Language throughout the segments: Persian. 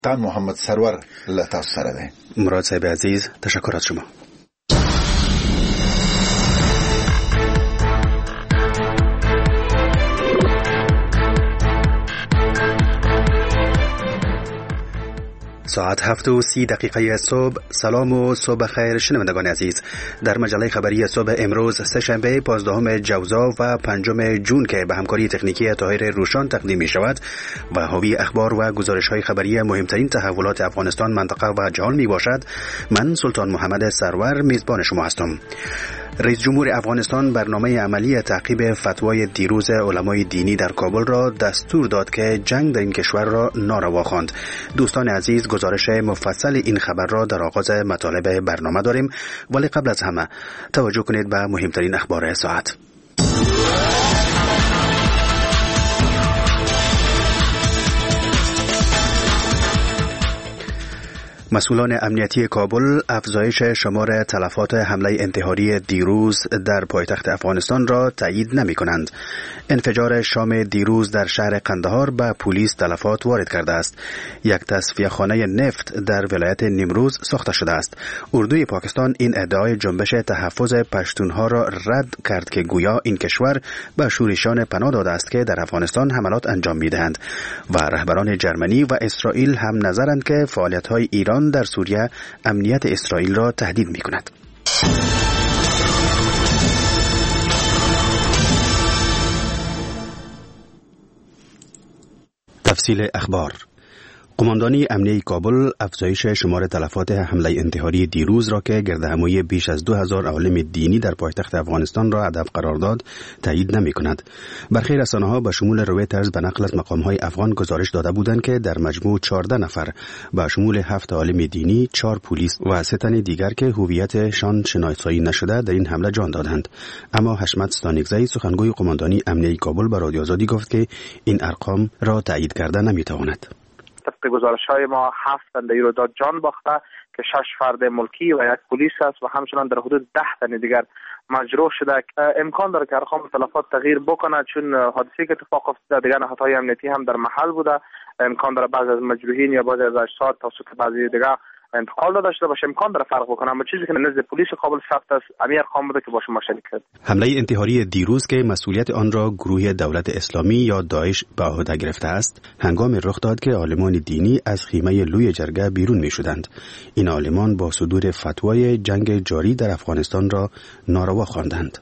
تان محمد سرور له تاسو سره دی. مراد صاحب عزیز، تشکر از شما. ساعت 7:30 صبح. سلام و صبح خیر شنوندگان عزیز. در مجله خبری صبح امروز سه‌شنبه 15 جوزا و 5 جون که به همکاری تکنیکی طاهر روشان تقدیم می شود و حاوی اخبار و گزارش های خبری مهمترین تحولات افغانستان، منطقه و جهان می باشد. من سلطان محمد سرور میزبان شما هستم. رئیس جمهور افغانستان برنامه عملی تعقیب فتوای دیروز علمای دینی در کابل را دستور داد که جنگ در این کشور را ناروا خواند. دوستان عزیز، گزارش مفصل این خبر را در آغاز مطالب برنامه داریم، ولی قبل از همه توجه کنید به مهمترین اخبار ساعت. مسئولان امنیتی کابل افزایش شمار تلفات حمله انتحاری دیروز در پایتخت افغانستان را تایید نمی کنند. انفجار شام دیروز در شهر قندهار به پلیس تلفات وارد کرده است. یک تصفیه‌خانه نفت در ولایت نیمروز ساخته شده است. اردوی پاکستان این ادعای جنبش تحفظ پشتونها را رد کرد که گویا این کشور به شورشیان پناه داده است که در افغانستان حملات انجام می‌دهند و رهبران جرمنی و اسرائیل هم نظرند که فعالیت‌های ایران در سوریه امنیت اسرائیل را تهدید می‌کند. تفصیل اخبار. قماندانی امنیتی کابل افزایش شمار تلفات حمله انتحاری دیروز را که گردهمایی بیش از 2000 عالم دینی در پایتخت افغانستان را هدف قرار داد تایید نمی کند. برخی رسانه‌ها به شمول رویترز به نقل از مقام‌های افغان گزارش داده بودند که در مجموع 14 نفر به شمول 7 عالم دینی، 4 پلیس و 3 تن دیگر که هویتشان شناسایی نشده در این حمله جان دادند. اما حشمت ستانکزی، سخنگوی قماندانی امنیتی کابل، به رادیو آزادی گفت که این ارقام را تایید کردن نمی‌تواند. طبق گزارش‌های ما 7 تن در ایروداد جان باخته که 6 فرد ملکی و 1 پلیس است و همچنان در حدود 10 تن دیگر مجروح شده. امکان داره که ارقام تلفات تغییر بکنه چون حادثه‌ای که اتفاق افتاده دیگر نهادهای امنیتی هم در محل بوده. امکان داره بعضی از مجروحین یا بعضی از اجساد توسط بعضی دیگر انتقال داده شده باشه. امکان داره فرق بکنه، اما چیزی که نزد پلیس کابل ثبت است همین ارقام بوده که با شما شریک کرد. حمله انتحاری دیروز که مسئولیت آن را گروه دولت اسلامی یا داعش به عهده گرفته است، هنگام رخ داد که عالمان دینی از خیمه لوی جرگه بیرون می‌شدند. این عالمان با صدور فتوای جنگ جاری در افغانستان را ناروا خواندند.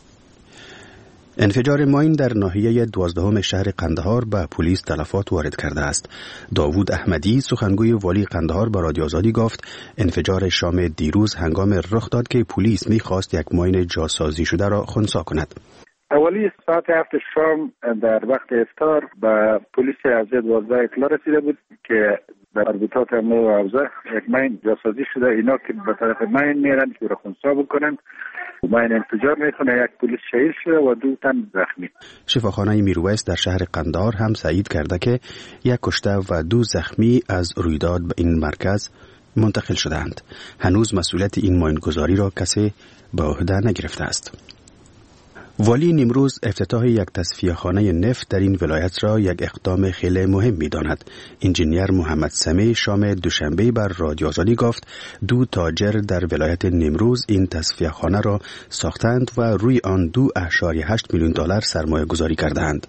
انفجار ماین در ناحیه 12 شهر قندهار به پلیس تلفات وارد کرده است. داوود احمدی، سخنگوی والی قندهار، به رادیو آزادی گفت انفجار شام دیروز هنگام رخ داد که پلیس می‌خواست یک ماین جاسازی شده را خنثی کند. اولی ساعت 7 شام در وقت افطار به پلیس حوزه 12 اطلاع رسیده بود که در اربطات امور و حوزه یک ماین جاسازی شده. اینا که به طرف ماین میرن که را خنثی بکنن، ماین انفجار میکنه. یک پلیس شهید شده و 2 تن زخمی. شفاخانه میرویس در شهر قندهار هم تایید کرده که 1 کشته و 2 زخمی از رویداد به این مرکز منتقل شدند. هنوز مسئولیت این ماینگذاری را کسی به عهده نگرفته است. والی نیمروز افتتاح یک تصفیه‌خانه نفت در این ولایت را یک اقدام خیلی مهم می‌داند. انجینیر محمد سمی شام دوشنبه بر رادیو آزادی گفت 2 تاجر در ولایت نیمروز این تصفیه‌خانه را ساختند و روی آن 2.8 میلیون دلار سرمایه گذاری کردند.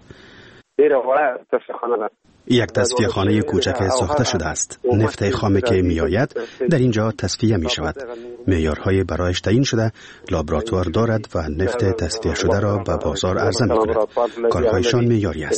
یک تصفیه‌خانه کوچک ساخته شده است. نفت خام که می‌آید در اینجا تصفیه می‌شود. معیارهای برایش تعیین شده، لابراتوار دارد و نفت تصفیه شده را به بازار عرضه می‌کند. کارهایشان معیاری است.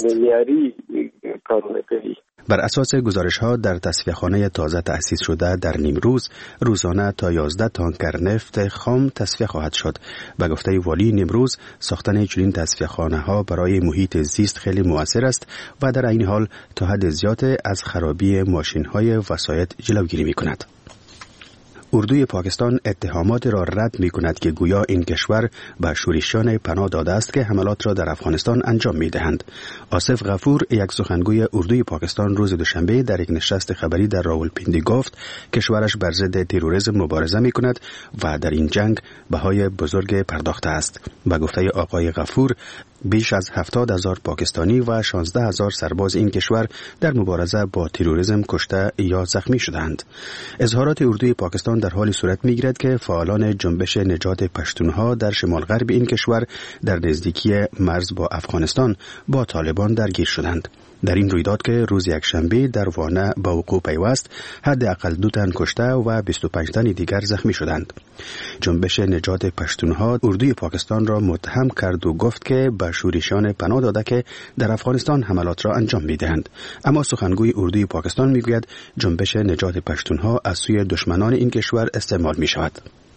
بر اساس گزارش‌ها در تصفیه‌خانه تازه تأسیس شده در نیمروز روزانه تا 11 تانکر نفت خام تصفیه خواهد شد. به گفته والی نیمروز ساختن چنین تصفیه‌خانه‌ها برای محیط زیست خیلی مؤثر است و در این حال تا حد زیاد از خرابی ماشین‌های وسایط جلوگیری می‌کند. اردوی پاکستان اتهامات را رد می کند که گویا این کشور به شورشیان پناه داده است که حملات را در افغانستان انجام می دهند. آصف غفور، یک سخنگوی اردوی پاکستان، روز دوشنبه در یک نشست خبری در راولپیندی گفت کشورش بر ضد تروریسم مبارزه می کند و در این جنگ بهای بزرگ پرداخته است. به گفته آقای غفور، بیش از 70,000 پاکستانی و 16,000 سرباز این کشور در مبارزه با تروریسم کشته یا زخمی شدند. اظهارات اردوی پاکستان در حال صورت می‌گیرد که فعالان جنبش نجات پشتونها در شمال غرب این کشور در نزدیکی مرز با افغانستان با طالبان درگیر شدند. در این رویداد که روز یکشنبه در وانه به وقوع پیوست، حداقل 2 تن کشته و 25 تن دیگر زخمی شدند. جنبش نجات پشتونها اردوی پاکستان را متهم کرد و گفت که به شورشیان پناه داده که در افغانستان حملات را انجام می‌دهند. اما سخنگوی اردوی پاکستان میگوید جنبش نجات پشتونها از سوی دشمنان این کشور استعمال می‌شود.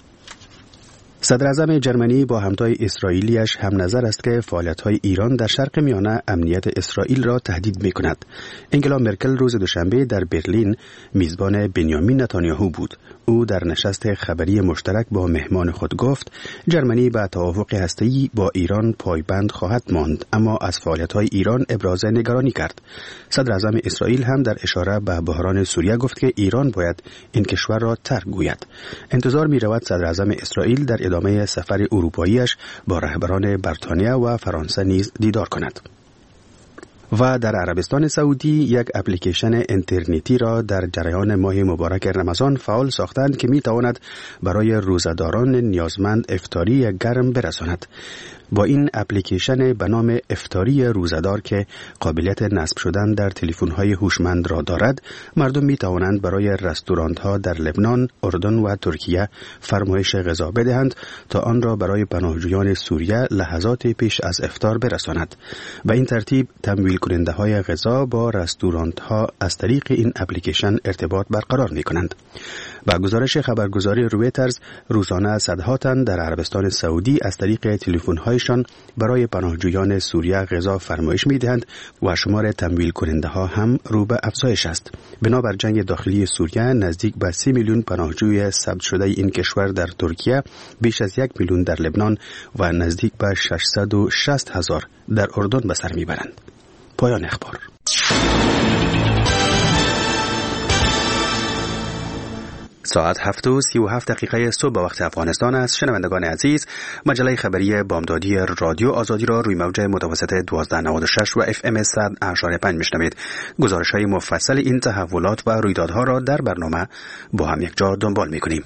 صدر اعظم جرمنی با همتای اسرائیلیش هم نظر است که فعالیت‌های ایران در شرق میانه امنیت اسرائیل را تهدید می‌کند. انگلا مرکل روز دوشنبه در برلین میزبان بنیامین نتانیاهو بود. او در نشست خبری مشترک با مهمان خود گفت جرمنی به توافق هسته‌ای با ایران پایبند خواهد ماند، اما از فعالیت‌های ایران ابراز نگرانی کرد. صدر اعظم اسرائیل هم در اشاره به بحران سوریه گفت که ایران باید این کشور را ترک گوید. انتظار می‌رود صدر اعظم اسرائیل در ادامه سفر اروپاییش با رهبران بریتانیا و فرانسه نیز دیدار کند. و در عربستان سعودی یک اپلیکیشن اینترنتی را در جریان ماه مبارک رمضان فعال ساختند که می تواند برای روزه‌داران نیازمند افطاری گرم برساند. با این اپلیکیشن به نام افطاری روزه‌دار که قابلیت نصب شدن در تلفن‌های هوشمند را دارد، مردم می توانند برای رستوران‌ها در لبنان، اردن و ترکیه فرمایش غذا بدهند تا آن را برای پناهجویان سوریه لحظات پیش از افطار برساند. به این ترتیب تمویل کننده‌های غذا با رستوران‌ها از طریق این اپلیکیشن ارتباط برقرار می‌کنند. با گزارش خبرگزاری رویترز، روزانه صدها تن در عربستان سعودی از طریق تلفن‌هایشان برای پناهجویان سوریه غذا فرمایش می‌دهند و شمار تمویل کننده‌ها هم رو به افزایش است. بنابر جنگ داخلی سوریه، نزدیک به 30 میلیون پناهجوی ثبت شده این کشور در ترکیه، بیش از 1 میلیون در لبنان و نزدیک به 660,000 در اردن به سر می‌برند. پایان اخبار. ساعت 7:37 صبح به وقت افغانستان است. شنوندگان عزیز، مجله خبری بامدادی رادیو آزادی را روی موج متوسط 1296 و FM 100.5 میشنوید. گزارش‌های مفصل این تحولات و رویدادها را در برنامه با هم یک جا دنبال می‌کنیم.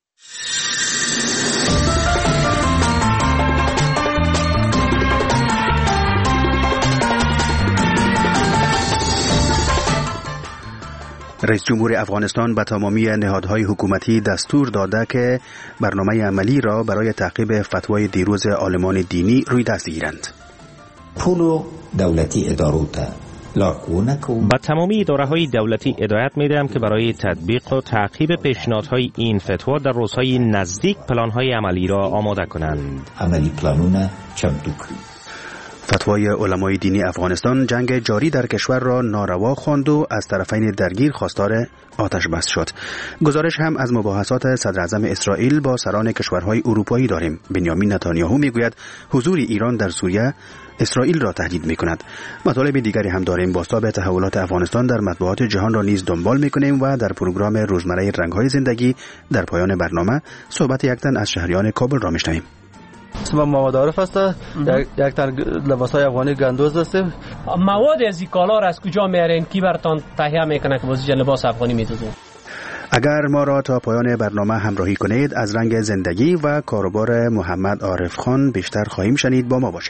رئیس جمهور افغانستان به تمامی نهادهای حکومتی دستور داده که برنامه عملی را برای تعقیب فتوای دیروز عالمان دینی روی دست گیرند. پولو دولتی ادارو ته با تمامی اداره‌های دولتی هدایت می‌دهم که برای تطبیق و تعقیب پیشنهادهای این فتوا در روزهای نزدیک پلان‌های عملی را آماده کنند. عملی پلانونه چمتو کنند. فتوای علمای دینی افغانستان جنگ جاری در کشور را ناروا خواند و از طرفین درگیر خواستار آتش بس شد. گزارش هم از مباحثات صدر اعظم اسرائیل با سران کشورهای اروپایی داریم. بنیامین نتانیاهو میگوید حضور ایران در سوریه اسرائیل را تهدید میکند. مطالب دیگری هم داریم. بازتاب تحولات افغانستان در مطبوعات جهان را نیز دنبال میکنیم و در پروگرام روزمره رنگ‌های زندگی در پایان برنامه صحبت یک تن از شهریان کابل را میشنویم. اسم محمد عارف است. یک تن لباسای افغانی گندوز است. مواد از این کالا را از کجا میارین؟ کی براتون تهیه میکنه که واسه لباس افغانی میدوزه؟ اگر ما را تا پایان برنامه همراهی کنید، از رنگ زندگی و کاروبار محمد عارف خان بیشتر خواهیم شنید. با ما باشید.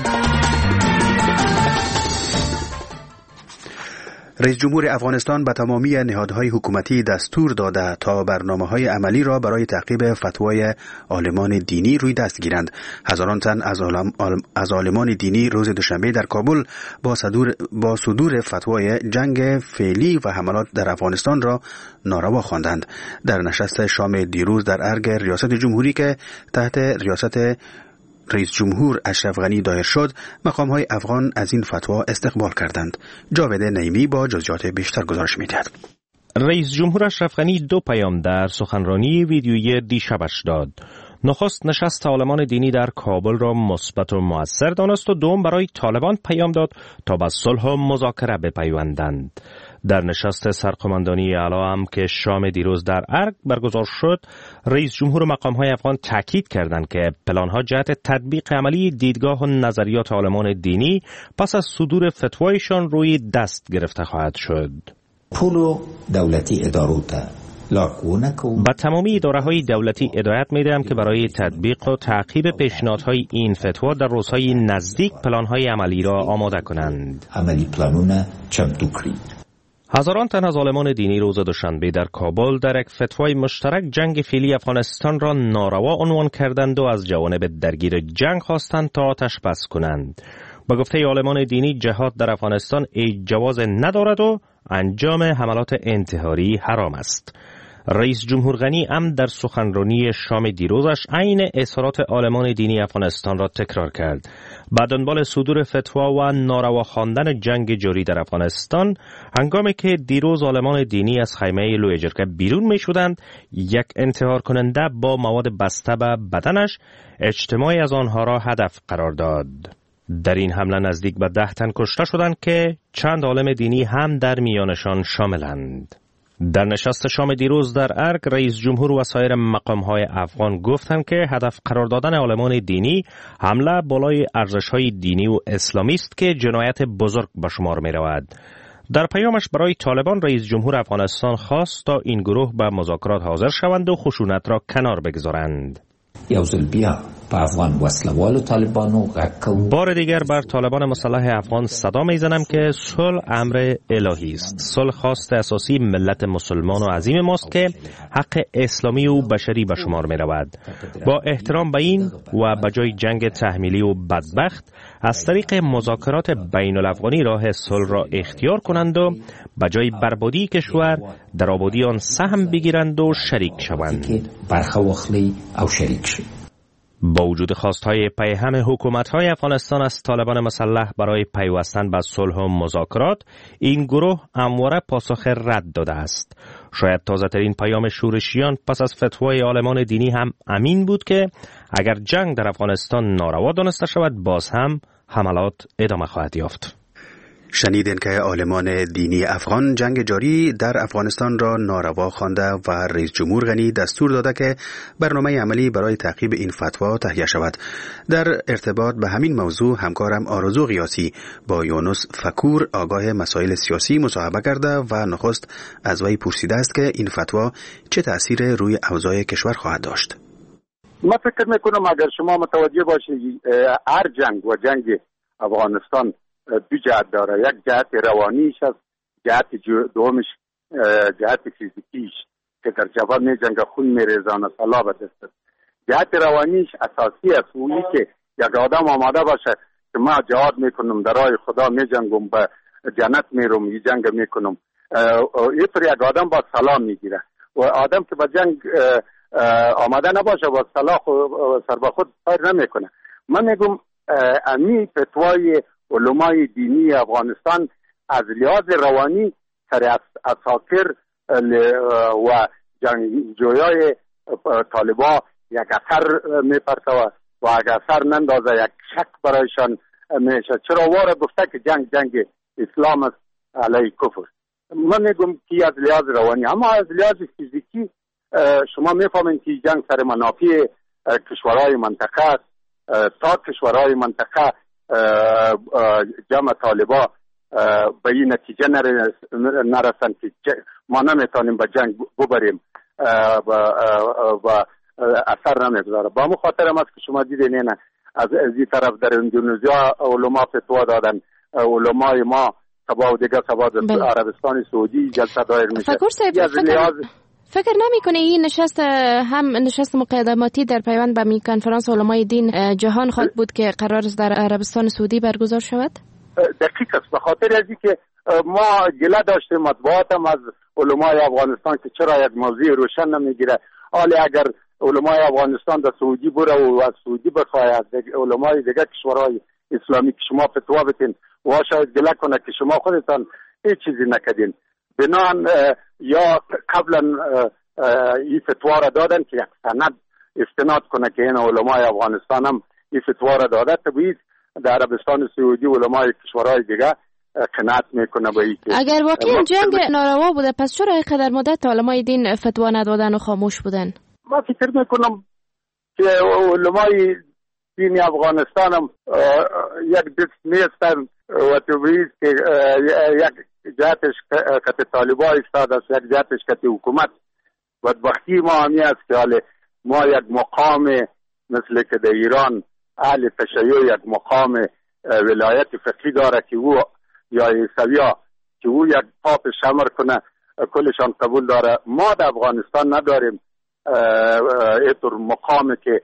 رئیس جمهور افغانستان به تمامی نهادهای حکومتی دستور داده تا برنامه‌های عملی را برای تعقیب فتوای عالمان دینی روی دست گیرند. هزاران تن از عالمان دینی روز دوشنبه در کابل با صدور فتوای جنگ فعلی و حملات در افغانستان را ناروا خواندند. در نشست شام دیروز در ارگ ریاست جمهوری که تحت ریاست رئیس جمهور اشرف غنی دایر شد، مقام‌های افغان از این فتوا استقبال کردند. جاوید نعیمی با جزئیات بیشتر گزارش می‌دهد. رئیس جمهور اشرف غنی 2 پیام در سخنرانی ویدیویی دیشبش داد. نخست نشست عالمان دینی در کابل را مثبت و مؤثر دانست و دوم برای طالبان پیام داد تا به صلح و مذاکره بپیوندند. در نشست سرقماندانی اعلی هم که شام دیروز در ارگ برگزار شد، رئیس جمهور و مقام‌های افغان تاکید کردند که پلان‌ها جهت تطبیق عملی دیدگاه و نظریات عالمان دینی پس از صدور فتوایشان روی دست گرفته خواهد شد. پول دولتی اداروتا به تمامی اداره‌های دولتی هدایت می‌دهم که برای تطبیق و تعقیب پیشنهادهای این فتوا در روزهای نزدیک پلان‌های عملی را آماده کنند. عملی پلانونه چمتو کنید. هزاران تن از عالمان دینی روز دوشنبه در کابل در یک فتوای مشترک جنگ فعلی افغانستان را ناروا عنوان کردند و از جوانب درگیر جنگ خواستند تا آتش بس کنند. با گفته عالمان دینی جهاد در افغانستان جواز ندارد و انجام حملات انتحاری حرام است. رئیس جمهور غنی هم در سخنرانی شام دیروزش عین اظهارات عالمان دینی افغانستان را تکرار کرد. بعد دنبال صدور فتوا و ناروا خواندن جنگ جاری در افغانستان، هنگامی که دیروز عالمان دینی از خیمه لوی جرگه بیرون می شدند، یک انتحار کننده با مواد بسته به بدنش اجتماعی از آنها را هدف قرار داد. در این حمله نزدیک به 10 تن کشته شدند که چند عالم دینی هم در میانشان شاملند. در نشست شام دیروز در ارگ، رئیس جمهور و سایر مقام‌های افغان گفتند که هدف قرار دادن عالمان دینی حمله بالای ارزش‌های دینی و اسلامی است که جنایت بزرگ به شمار می‌رود. در پیامش برای طالبان رئیس جمهور افغانستان خواست تا این گروه به مذاکرات حاضر شوند و خشونت را کنار بگذارند. بار دیگر بر طالبان مسلح افغان صدا میزنم که صلح امر الهی است. صلح خواست اساسی ملت مسلمان و عظیم ماست که حق اسلامی و بشری به شمار می رود. با احترام به این و به جای جنگ تحمیلی و بدبخت، از طریق مذاکرات بین الافغانی راه صلح را اختیار کنند و به جای بربادی کشور در آبادی آن سهم بگیرند و شریک شوند. با وجود خواستهای پیهم حکومت‌های افغانستان از طالبان مسلح برای پیوستن به صلح و مذاکرات، این گروه همواره پاسخ رد داده است. شاید تازه‌ترین پیام شورشیان پس از فتوای عالمان دینی هم امین بود که اگر جنگ در افغانستان ناروا دانسته شود، باز هم حملات ادامه خواهد یافت. شنیدین که عالمان دینی افغان جنگ جاری در افغانستان را ناروا خوانده و رئیس جمهور غنی دستور داده که برنامه عملی برای تعقیب این فتوا تهیه شود. در ارتباط به همین موضوع همکارم آرزو قیاسی با یونس فکور آگاه مسائل سیاسی مصاحبه کرده و نخست از وی پرسیده است که این فتوا چه تأثیر روی اوضاع کشور خواهد داشت. من فکر میکنم اگر شما متوجه باشید هر جنگ و جنگ افغانستان دو جهت داره. یک جهت روانیش است، جهت دومش جهت فیزیکیش که در جبهه می جنگ خون می ریزانه سلا به دست است. جهت روانیش اساسی است، اونی که یک آدم آماده باشه که ما جهاد میکنم در راه خدا می جنگم به جنت میرم، این جنگ میکنم. اینطور یک آدم با سلام میگیره و آدم که به جنگ آماده نباشه با سلا سر به خود سر نمیکنه. من میگم امی فتوای علمای دینی افغانستان از لحاظ روانی سر اساطیر و جنگجویای طالبا یک اثر میپرسه و اگر اثر نندازه یک شک برایشان میشه. چرا واره گفته که جنگ اسلام است علیه کفر. من میگم که از لحاظ روانی، اما از لحاظ فیزیکی شما میفهمین که جنگ سر منافع کشورهای منطقه است. تا کشورهای منطقه جمع طالبا به این نتیجه نرسن که ما نمیتونیم به جنگ ببریم و اثر نمیگذاره. با همون خاطر هم است که شما دیدین نه از این طرف در اندونزیا علما فتوا دادن، علمای ما سبا و دیگه سبا در عربستان سعودی جلسه دایر میشه. فکر نمی کنه این نشست هم نشست مقدماتی در پیوند به کنفرانس علمای دین جهان خواهد بود که قرار است در عربستان سعودی برگزار شود؟ دقیق است. به خاطر از اینکه ما گله داشتیم مطبوعات هم از علمای افغانستان که چرا یک موضوع روشن نمیگیره. حالا اگر علمای افغانستان در سعودی بره و از سعودی بخواه از علمای دیگه کشورهای اسلامی که شما فتوا بتین و شاید گله کنه که شما خودتان هیچ چیزی نکردین، بنان یا قبلا این فتوا را دادن که یک سند استناد کنه که این علمای افغانستان هم این فتوا را داده. طبیعی در عربستان سعودی علمای کشورهای دیگه قناعت میکنه به این که اگر واقعا جنگ ناروا بوده پس چرا اینقدر مدت علمای دین فتوا ندادن و خاموش بودن؟ ما فکر میکنم که علمای دین افغانستان هم یک دست نیستن و توبریز که یک جهتش کت طالبا ایستاد است، یک جهتش کت حکومت. بدبختی ما همی است که حال ما یک مقام مثل که در ایران اهل تشیع یک مقام ولایت فقهی داره که او یا عیسویا که او یک پاپ شمر کنه کلشان قبول داره. ما در افغانستان نداریم اینطور مقامی که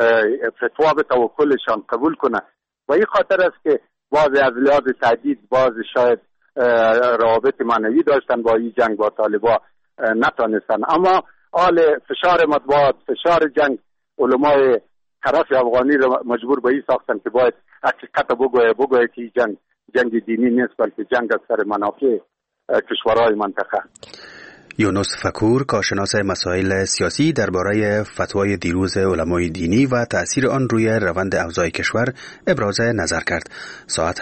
فتوا بده و کلشان قبول کنه و این خاطر است که بعضی از لحاظ تهدید بعضی شاید روابط معنوی داشتن با این جنگ با طالبا نتانستن، اما حال فشار مطبوعات، فشار جنگ علمای طرف افغانی رو مجبور به این ساختن که باید حقیقت بگویه که جنگ دینی نیست بلکه جنگ از سر منافع کشورهای منطقه. یونس فکور کارشناس مسائل سیاسی درباره فتوای دیروز علمای دینی و تأثیر آن روی روند اوضاع کشور ابراز نظر کرد. ساعت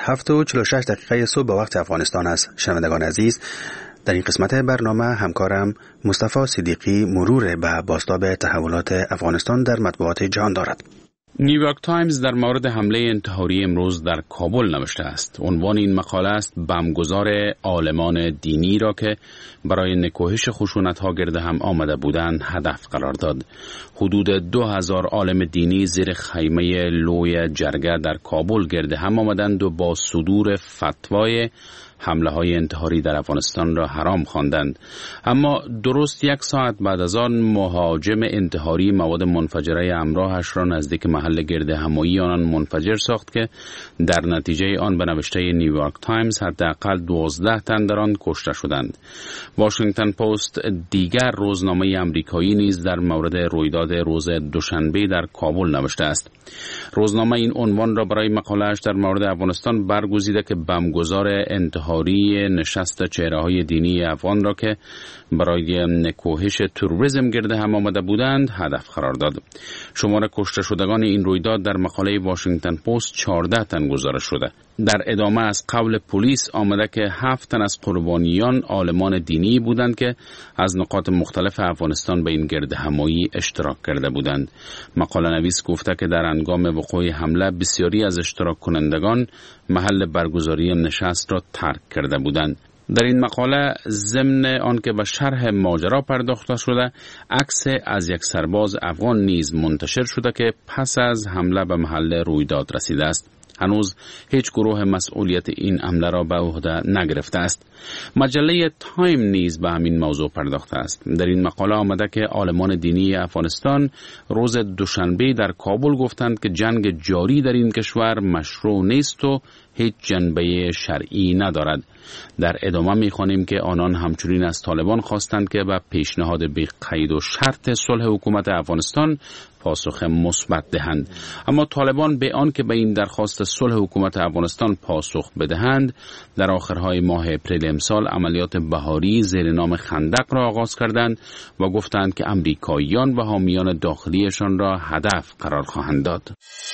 7:46 صبح به وقت افغانستان است. شنوندگان عزیز، در این قسمت برنامه همکارم مصطفی صدیقی مرور به بازتاب تحولات افغانستان در مطبوعات جهان دارد. نیویورک تایمز در مورد حمله انتحاری امروز در کابل نوشته است. عنوان این مقاله است بمبگذار عالمان دینی را که برای نکوهش خشونت‌ها گرد هم آمده بودند هدف قرار داد. حدود 2000 عالم دینی زیر خیمه لوی جرگه در کابل گرد هم آمدند و با صدور فتوای حمله های انتحاری در افغانستان را حرام خواندند. اما درست 1 ساعت بعد از آن مهاجم انتحاری مواد منفجره همراهش را نزدیک محل گرد همایی آنان منفجر ساخت که در نتیجه آن به نوشته نیویورک تایمز حداقل 12 تن در آن کشته شدند. واشنگتن پست دیگر روزنامه آمریکایی نیز در مورد رویداد روز دوشنبه در کابل نوشته است. روزنامه این عنوان را برای مقاله‌اش در مورد افغانستان برگزیده که بمبگذار انتحاری نشست چهره‌های دینی افغان را که برای نکوهش تروریسم گرد هم آمده بودند هدف قرار داد. شمار کشته شدگان این رویداد در مقاله واشنگتن پست 14 تن گزارش شده. در ادامه از قول پلیس آمده که 7 تن از قربانیان عالمان دینی بودند که از نقاط مختلف افغانستان به این گرد همایی اشتراک کرده بودند. مقاله نویس گفته که در هنگام وقوع حمله بسیاری از اشتراک کنندگان محل برگزاری نشست را ترک کرده بودند. در این مقاله ضمن آنکه به شرح ماجرا پرداخته شده، عکس از یک سرباز افغان نیز منتشر شده که پس از حمله به محل رویداد رسیده است. هنوز هیچ گروه مسئولیت این حمله را به عهده نگرفته است. مجله تایم نیز به همین موضوع پرداخته است. در این مقاله آمده که عالمان دینی افغانستان روز دوشنبه در کابل گفتند که جنگ جاری در این کشور مشروع نیست و هیچ جنبه شرعی ندارد. در ادامه می‌خوانیم که آنان همچنین از طالبان خواستند که به پیشنهاد بی قید و شرط صلح حکومت افغانستان پاسخ مثبت دهند. اما طالبان به آن که به این درخواست صلح حکومت افغانستان پاسخ بدهند، در آخرهای ماه اپریل امسال عملیات بهاری زیر نام خندق را آغاز کردند و گفتند که امریکاییان و حامیان داخلیشان را هدف قرار خواهند داد.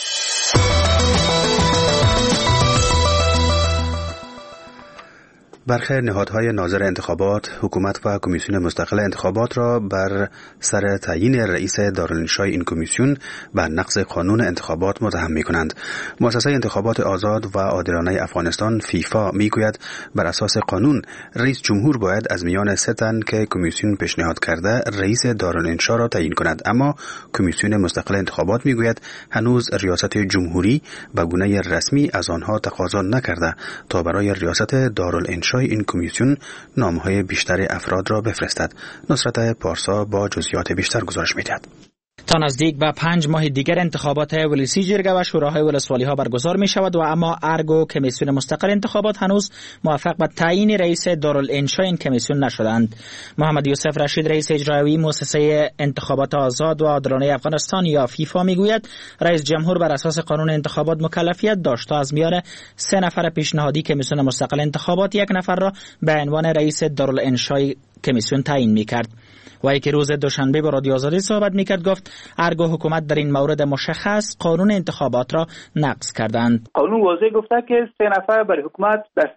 برخی نهادهای ناظر انتخابات، حکومت و کمیسیون مستقل انتخابات را بر سر تعیین رئیس دارالانشای این کمیسیون به نقض قانون انتخابات متهم می‌کنند. مؤسسه انتخابات آزاد و عادلانه افغانستان فیفا میگوید بر اساس قانون رئیس جمهور باید از میان 3 تن که کمیسیون پیشنهاد کرده رئیس دارالانشا را تعیین کند، اما کمیسیون مستقل انتخابات میگوید هنوز ریاست جمهوری به گونه رسمی از آنها تقاضا نکرده تا برای ریاست دارالانشا این کمیسیون نامهای بیشتر افراد را بفرستد. نصرت پارسا با جزئیات بیشتر گزارش می‌دهد. تا نزدیک به 5 ماه دیگر انتخابات ولسی جرگه و شوراهای ولسوالی ها برگزار می شود و اما ارگو کمیسیون مستقل انتخابات هنوز موفق به تعیین رئیس دارالانشا این کمیسیون نشدند. محمد یوسف رشید رئیس اجرایی مؤسسه انتخابات آزاد و عادلانه افغانستان یا فیفا میگوید رئیس جمهور بر اساس قانون انتخابات مکلفیت داشت تا از میان 3 نفر پیشنهادی کمیسیون مستقل انتخابات 1 نفر را به عنوان رئیس دارالانشای کمیسیون تعیین میکرد. و که روز دوشنبه با رادیو آزادی صحبت میکرد گفت ارگو حکومت در این مورد مشخص قانون انتخابات را نقض کردند. قانون واضح گفته که 3 نفر برای حکومت در فهرست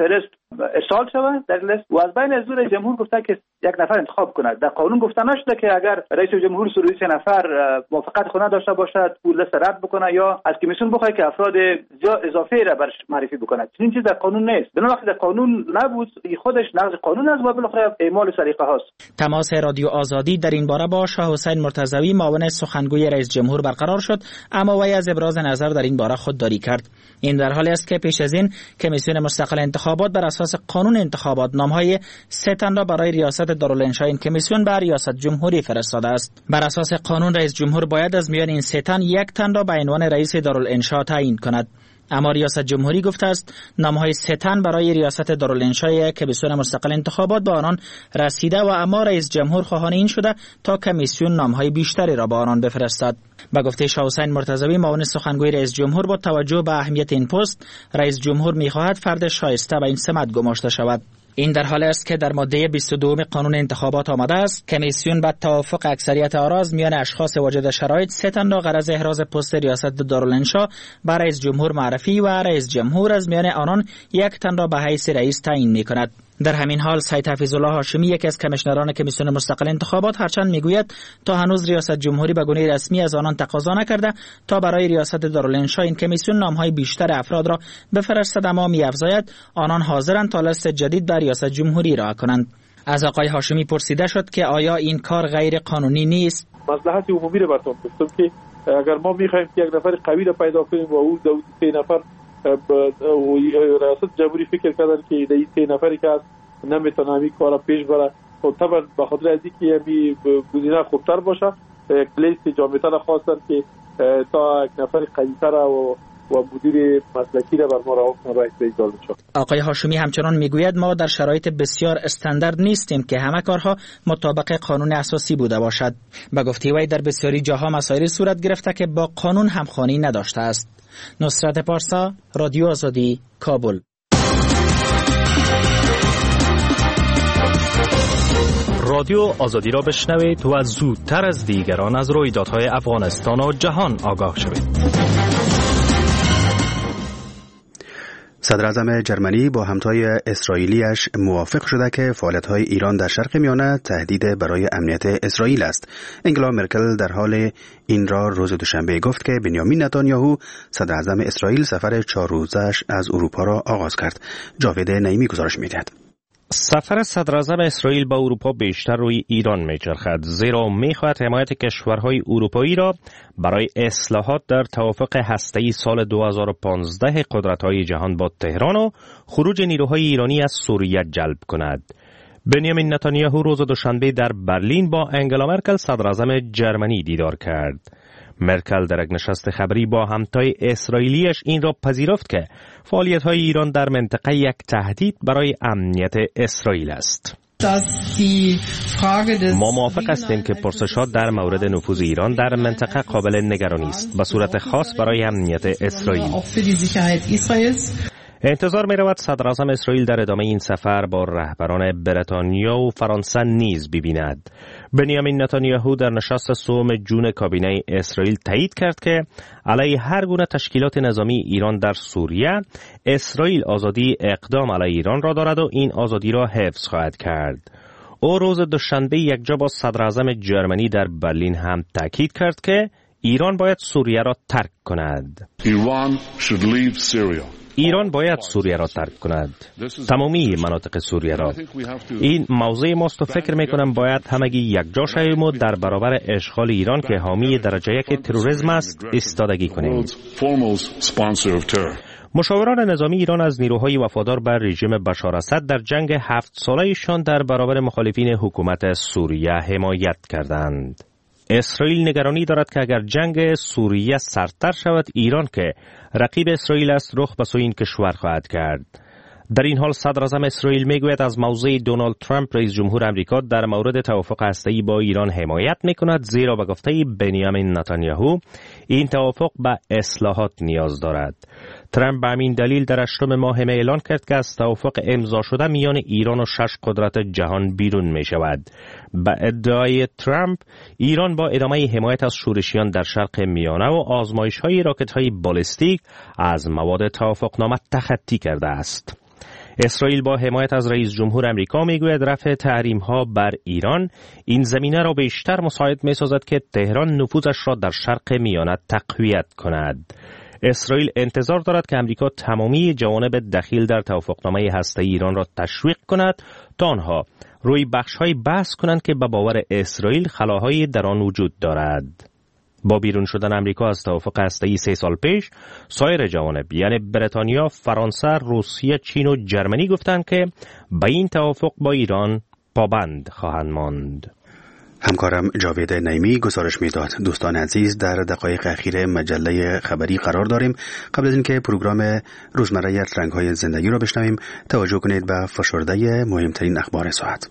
ارسال شود در لیست و از بین حضور جمهور گفته که یک نفر انتخاب کند. در قانون گفته نشده که اگر رئیس جمهور سروری 3 نفر موافقت خود نداشته باشد او لیست رد بکنه یا از کمیسیون بخواد که افراد اضافه را برش معرفی بکند. این چیز در قانون نیست. بنا وقتی در قانون نبود خودش نقض قانون است و بالاخره اعمال سلیقه هاست. تماس رادیو آزادی در این باره با شاه حسین مرتضوی معاون سخنگوی رئیس جمهور برقرار شد، اما وی از ابراز نظر در این باره خودداری کرد. این در حالی است که پیش از این کمیسیون مستقل انتخابات بر اساس قانون انتخابات نامهای 3 تن را برای ریاست دارالانشا این کمیسیون به ریاست جمهوری فرستاده است. بر اساس قانون رئیس جمهور باید از میان این 3 تن 1 تن را به عنوان رئیس دارالانشا تعیین کند. اما ریاست جمهوری گفته است نامهای 3 تن برای ریاست دارالانشای کمیسیون مستقل انتخابات به آنان رسیده و اما رئیس جمهور خواهان این شده تا کمیسیون نامهای بیشتری را به آنان بفرستد. با گفته شاه حسین مرتضوی معاون سخنگوی رئیس جمهور، با توجه به اهمیت این پست رئیس جمهور می‌خواهد فرد شایسته به این سمت گماشته شود. این در حالی است که در ماده 22 قانون انتخابات آمده است کمیسیون با توافق اکثریت آرا از میان اشخاص واجد شرایط 3 تن را غرض احراز پست ریاست دارالانشا به رئیس جمهور معرفی و رئیس جمهور از میان آنان 1 تن را به حیث رئیس تعیین می‌کند. در همین حال سید حفیظالله هاشمی، یکی از کمیشنران کمیسیون مستقل انتخابات، هرچند میگوید تا هنوز ریاست جمهوری به گونه رسمی از آنان تقاضا نکرده تا برای ریاست دارالانشا این کمیسیون نامهای بیشتر افراد را بفرستد، اما می‌افزاید آنان حاضرند تا لیست جدید در ریاست جمهوری را کنند. از آقای هاشمی پرسیده شد که آیا این کار غیر قانونی نیست؟ مصلحت عمومی را براتون گفتم که اگر ما می‌خوایم که یک نفر قوی را پیدا کنیم و او 3 نفر ریاست جمهوری فکر کردن که این 3 نفری که هست نمیتونه همین کارا پیش بره، خب طبعا به خاطر از اینکه همین گزینه خوبتر باشه لیست جامع‌تر خواستن که تا یک نفر قوی‌تر و مدیر مسلکی را بر ما رها کنه رئیس دارالانشا. آقای هاشمی همچنان میگوید ما در شرایط بسیار استاندارد نیستیم که همه کارها مطابق قانون اساسی بوده باشد. به گفته وی در بسیاری جاها مسائل صورت گرفته که با قانون همخوانی نداشته است. نصرت پارسا، رادیو آزادی، کابل. رادیو آزادی را بشنوید و زودتر از دیگران از رویدادهای افغانستان و جهان آگاه شوید. صدراعظم جرمنی با همتای اسرائیلیش موافق شده که فعالیت‌های ایران در شرق میانه تهدید برای امنیت اسرائیل است. انگلا مرکل در حال این را روز دوشنبه گفت که بنیامین نتانیاهو صدراعظم اسرائیل سفر 4 روزش از اروپا را آغاز کرد. جاوید نعیمی گزارش می‌دهد. سفر صدراعظم اسرائیل با اروپا بیشتر روی ایران میچرخد، زیرا میخواهد حمایت کشورهای اروپایی را برای اصلاحات در توافق هسته‌ای سال 2015 قدرت‌های جهان با تهران و خروج نیروهای ایرانی از سوریه جلب کند. بنیامین نتانیاهو روز دوشنبه در برلین با انگلا مرکل صدراعظم جرمنی دیدار کرد. مرکل در یک نشست خبری با همتای اسرائیلیش این را پذیرفت که فعالیت‌های ایران در منطقه یک تهدید برای امنیت اسرائیل است. ما موافق هستیم که پرسش‌ها در مورد نفوذ ایران در منطقه قابل نگرانی است، به صورت خاص برای امنیت اسرائیل. انتظار می رود صدراعظم اسرائیل در ادامه این سفر با رهبران بریتانیا و فرانسه نیز ببیند. بنیامین نتانیاهو در نشست 3 جون کابینه اسرائیل تایید کرد که علیه هر گونه تشکیلات نظامی ایران در سوریه، اسرائیل آزادی اقدام علیه ایران را دارد و این آزادی را حفظ خواهد کرد. او روز دوشنبه یکجا با صدراعظم جرمنی در برلین هم تاکید کرد که ایران باید سوریه را ترک کند. ایران باید سوریه را ترک کند، تمامی مناطق سوریه را. این موضوع ماست و فکر میکنم باید همگی یکجا شویم و در برابر اشغال ایران که حامی درجه 1 تروریسم است ایستادگی کنیم. مشاوران نظامی ایران از نیروهای وفادار بر رژیم بشار اسد در جنگ 7 ساله‌شان در برابر مخالفین حکومت سوریه حمایت کردند. اسرائیل نگرانی دارد که اگر جنگ سوریه سردتر شود، ایران که رقیب اسرائیل است رخ به سوی این کشور خواهد کرد. در این حال صدراعظم اسرائیل میگوید از موضع دونالد ترامپ رئیس جمهور آمریکا در مورد توافق هسته‌ای با ایران حمایت میکند، زیرا به گفته بنیامین نتانیاهو این توافق به اصلاحات نیاز دارد. ترامپ به همین دلیل در 8 ماه مه اعلان کرد که از توافق امضا شده میان ایران و 6 قدرت جهان بیرون می شود. به ادعای ترامپ، ایران با ادامه حمایت از شورشیان در شرق میانه و آزمایش‌های راکت‌های بالستیک از مواد توافقنامه تخطی کرده است. اسرائیل با حمایت از رئیس جمهور آمریکا میگوید رفع تحریم ها بر ایران این زمینه را بیشتر مساعد میسازد که تهران نفوذش را در شرق میانه تقویت کند. اسرائیل انتظار دارد که آمریکا تمامی جوانب دخیل در توافقنامه هسته‌ای ایران را تشویق کند تا آنها روی بخش‌های بحث کنند که به باور اسرائیل خلاهایی در آن وجود دارد. با بیرون شدن آمریکا از توافق هسته‌ای 3 سال پیش، سایر جوانب یعنی بریتانیا، فرانسه، روسیه، چین و جرمنی گفتند که به این توافق با ایران پابند خواهند ماند. همکارم جاوید نعیمی گزارش میداد. دوستان عزیز، در دقایق اخیر مجله خبری قرار داریم. قبل از اینکه پروگرام روزمره رنگ‌های زندگی را بشنویم، توجه کنید به فشرده مهمترین اخبار ساعت.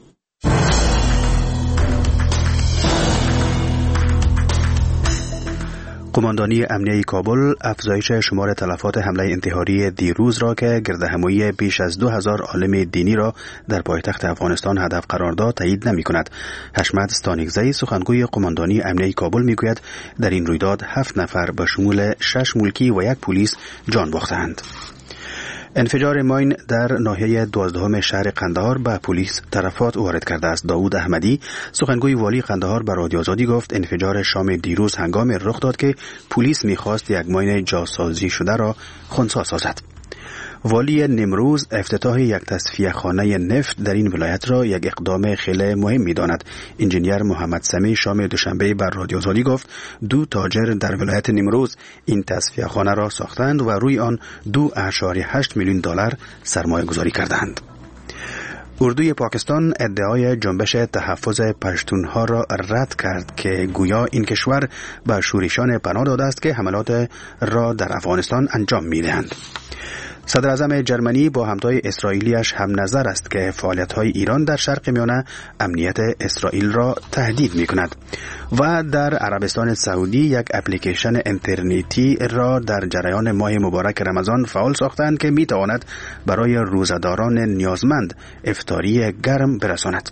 قماندانی امنیه کابل افزایش شمار تلفات حمله انتحاری دیروز را که گردهمایی بیش از 2000 عالم دینی را در پایتخت افغانستان هدف قرار داد تایید نمی‌کند. حشمت ستانکزی سخنگوی قماندانی امنیه کابل میگوید در این رویداد 7 نفر به شمول 6 ملکی و 1 پلیس جان باختند. انفجار ماین در ناحیه 12 شهر قندهار به پلیس تلفات وارد کرده است. داوود احمدی سخنگوی والی قندهار به رادیو آزادی گفت انفجار شام دیروز هنگام رخ داد که پلیس می‌خواست یک ماین جاسازی شده را خنثی سازد. والی نیمروز افتتاح یک تصفیه خانه نفت در این ولایت را یک اقدام خیلی مهم می‌داند. انجینیر محمد سمی شام دوشنبه بر رادیو آزادی گفت 2 تاجر در ولایت نیمروز این تصفیه خانه را ساختند و روی آن 2.8 میلیون دلار سرمایه گذاری کردند. اردوی پاکستان ادعای جنبش تحفظ پشتونها را رد کرد که گویا این کشور به شورشیان پناه داده است که حملات را در افغانستان انجام می‌دهند. صدر اعظم جرمنی با همتای اسرائیلیش هم نظر است که فعالیت‌های ایران در شرق میانه امنیت اسرائیل را تهدید می‌کند و در عربستان سعودی یک اپلیکیشن اینترنتی را در جریان ماه مبارک رمضان فعال ساختند که می‌تواند برای روزه‌داران نیازمند افطاری گرم برساند.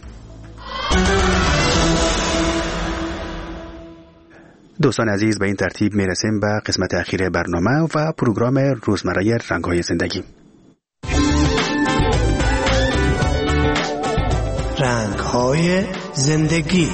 دوستان عزیز، به این ترتیب میرسیم به قسمت اخیر برنامه و پروگرام روزمره رنگ‌های زندگی. رنگ‌های زندگی.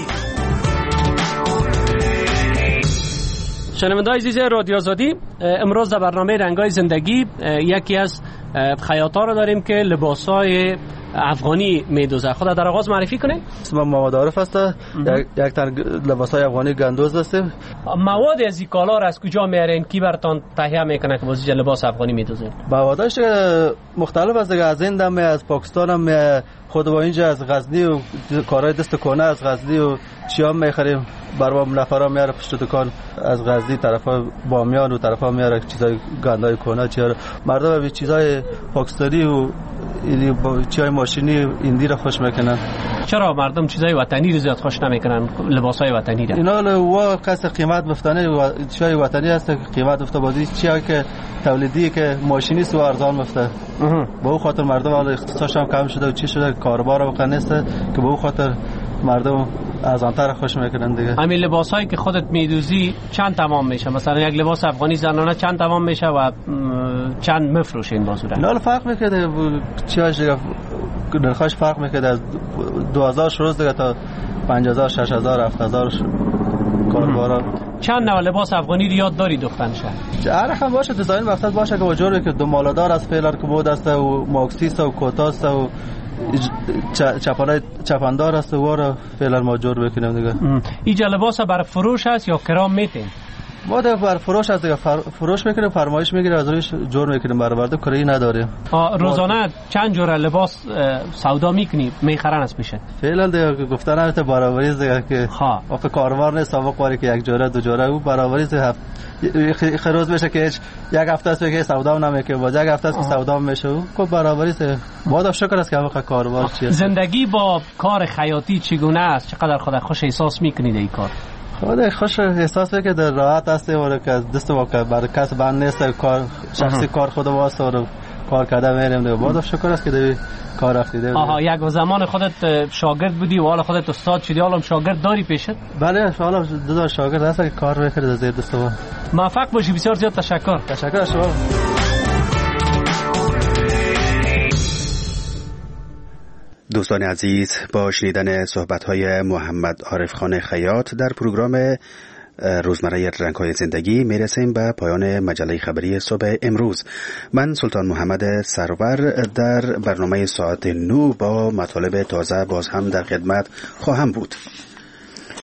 شنونده‌های عزیز رادیو آزادی، امروز در برنامه رنگ‌های زندگی یکی از خیاط‌ها رو داریم که لباس‌های افغانی میدوزه. خدا در آغاز معرفی کنه. اسمم محمد عارف است. یک تن لباسای افغانی گندوز هستیم. مواد از این کالا را از کجا میارین؟ کی براتون تهیه میکنه که واسه لباس افغانی میدوزه؟ موادش مختلف است دیگه. از هند هم، از پاکستان هم، خود با اینجا از غزنی و کارهای دست کنه از غزنی و شیام میخریم. برام نفرا میاره پشت دکان از غزنی طرفا بامیان و طرفا میاره چیزای گندای کنه. چرا مردم به چیزای پاکستانی و چیزای ماشینی ایندی را خوش میکنن؟ چرا مردم چیزای وطنی رو زیاد خوش نمیکنن؟ لباسای وطنی را اینا و قصد قیمت گفتنه چیزای وطنی هست که قیمت گفته بازی چیزی که تولیدی که ماشینی سو ارزان مفته. با اون خاطر مردم حالا اقتصادش هم کم شده و چی شده کاروبار واقعا نیست که با اون خاطر مردم از آنتر خوش میکنن دیگه. همین لباسایی که خودت میدوزی چند تمام میشه؟ مثلا یک لباس افغانی زنانه چند تمام میشه و چند مفروشین بازوره؟ نه فرق میکنه چیاش دیگه نرخش فرق میکنه از 2000 شروع دیگه تا 5000 6000 7000 کاربارا. چند نوع لباس افغانی رو یاد داری دختنشه؟ هر رقم باشه دیزاین مقصد باشه که وجوری که دو مالدار از فعلا که بود است و ماکسیس و کوتاست و چپاندار است و را فعلا ما جور بکنیم دیگه. اینجا لباس برای فروش است یا کرام میتین؟ ما در برای فروش است دیگه. فروش میکنیم، فرمایش میگیریم، از روش جور میکنیم. برای برده کاری نداریم. روزانه چند جور لباس سودا میکنی میخرن از پیشه؟ فعلا دیگه گفتن البته برابری دیگه که وقت کاروبار نیست سابق واری که یک جوره دو جوره او برابری خروز بشه که یک هفته است که سودا نمیکنه باز یک هفته است که سودا میشه او کو برابری است. ما شکر است که وقت کاروبار چیه. زندگی با کار خیاطی چگونه است؟ چقدر خود خوش احساس میکنید این کار؟ خود خوش احساس که در راحت است و که دست واقع برای کس بند نیست کار شخصی کار خود واسه و کار کرده میریم دیگه. بعد شکر است که دوی کار رفتیده. یک زمان خودت شاگرد بودی و حالا خودت استاد شدی، حالا شاگرد داری پیشت؟ بله حالا دو شاگرد هست که کار میکنه در زیر دست ما. موفق باشی. بسیار زیاد تشکر. تشکر شما. دوستان عزیز، با شنیدن صحبت‌های محمد عارف خان خیاط در پروگرام روزمره رنگ‌های زندگی میرسیم به پایان مجله خبری صبح امروز. من سلطان محمد سرور در برنامه ساعت 9 با مطالب تازه باز هم در خدمت خواهم بود.